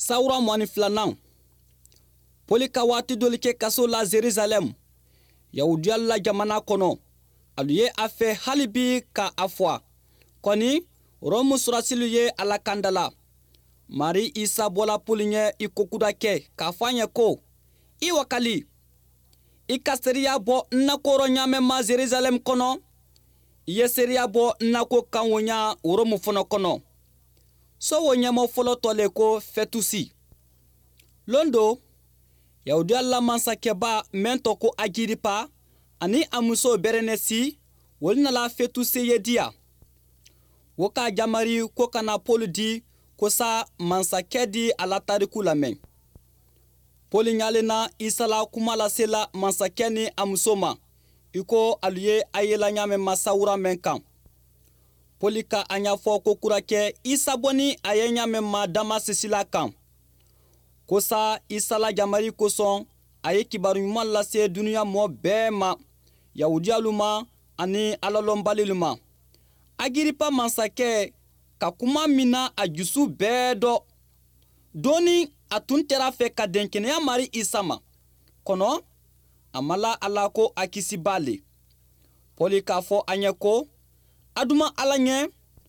Sawura mɔni filanan Poli ka waati dɔli kɛ kaso la Jerusalem Yahudiya la jamana kɔnɔ alu ye a fɛ hali bi ka a fɔ kɔni Romu surasilu ye a lakandala Mari Isa bɔla Poli ɲɛ i kokuda kɛ k'a fɔ a ɲɛ ko i wakali i ka seriya bɔ nakɔrɔ ɲamɛma Jerusalem kɔnɔ i ye seriya bɔ nako kan wo ɲa Romu fana kɔnɔ so wo ɲɛmɔ fɔlɔ tɔle ko Fetusi londo Yahudiya la mansakɛba men tɔ ko Agiripa ani a muso Berenesi wolu nala Fetusi ye diya wo ka jamari ko kana Poli di ko sa mansakɛ di a la tariku lamɛn Poli ɲalena Isa la kuma lasela mansakɛ ni a muso ma i ko alu ye a yela ɲamɛma sawura mɛn kan Poli ka a ɲafɔ ko kura kɛ Isa bɔni a ye ɲamɛma Damasisila kan ko sa Isa la jamari kosɔn a ye kibaru ɲuman lase duniya mɔɔ bɛɛ ma Yahudiyalu ma ani alalɔnbalilu ma Agiripa mansakɛ ka kuma mina a jusu bɛɛ dɔ doni a tun tɛra fɛ ka denkɛnɛya mari Isa ma kɔnɔ a mala ala ko a kisi b'ale Poli k'a fɔ a ɲɛ ko aduma ala ɲɛ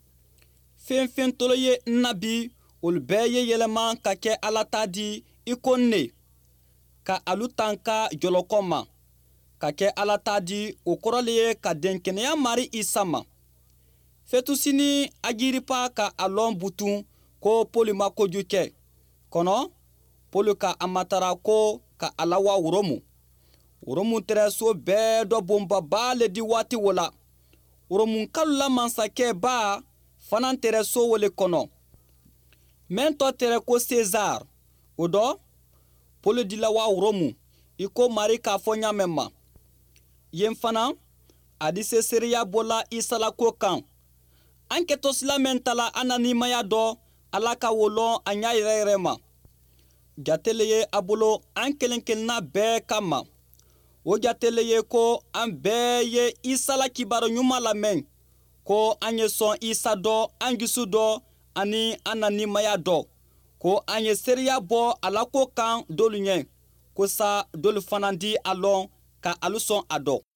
fɛn tolo ye nabi olu bɛɛ ye yɛlɛma ka kɛ ala ta di i ko ne ka alu tanka jɔlɔkɔ ma ka kɛ ala ta di o kɔrɔle ye ka denkɛnɛya mari Isa ma Fetusi ni Agiripa ka a lɔn butun ko Poli ma koju kɛ kɔnɔ Poli ka a matara ko ka a lawa Romu tɛrɛso bɛɛ dɔ bonbaba le di waati wo la Romunkalu la mansakɛ ba fana tɛrɛso wole kɔnɔ men tɔ tɛrɛ ko Cesar o dɔ Poli di lawa Romu i ko mari k'a fɔ ɲamɛ ma yen fana a di se seriya bɔla Isa la ko kan an kɛtɔsila men tala an na nimaya dɔ ala ka wolɔn a ɲa yɛrɛ ma jatele ye a bolo an kelenkelenna bɛɛ kama o jatele ye ko an bɛɛ ye Isa la kibaru ɲuman lamɛn ko an ye sɔn Isa dɔ an jusu dɔ ani an na nimaya dɔ ko an ye seriya bɔ a la ko kan dolu ɲɛ ko sa dolu fana di a lɔn ka alu sɔn a dɔ